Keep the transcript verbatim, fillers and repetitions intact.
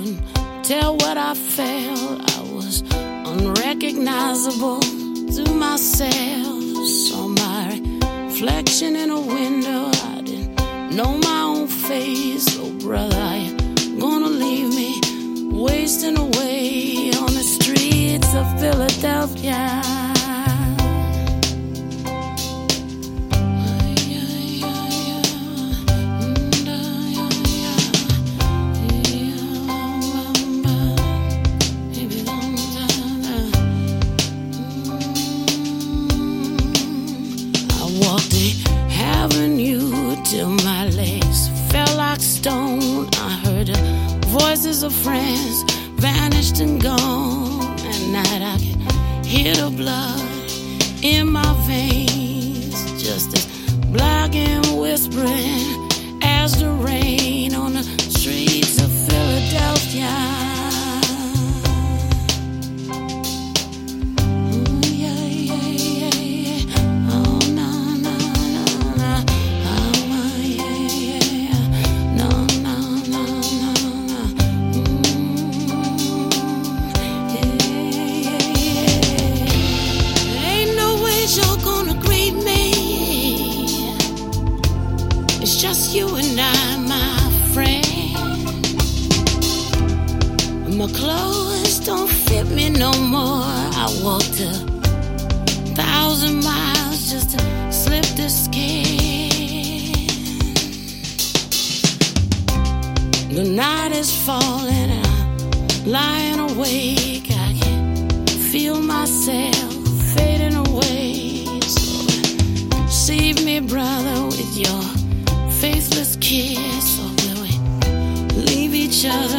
couldn't tell what I felt. I was unrecognizable to myself. Saw my reflection in a window. I didn't know my own face. Oh, brother, are you gonna leave me wasting away on the streets of Philadelphia? Till my legs felt like stone. I heard the voices of friends vanished and gone. At night I could hear the blood in my veins, just as black and whispering as the rain on the streets of Philadelphia. Just you and I, my friend. My clothes don't fit me no more. I walked a thousand miles just to slip the skin. The night is falling and I'm lying awake. I can feel myself fading away. So save me, brother, with your faithless kiss, or will we leave each other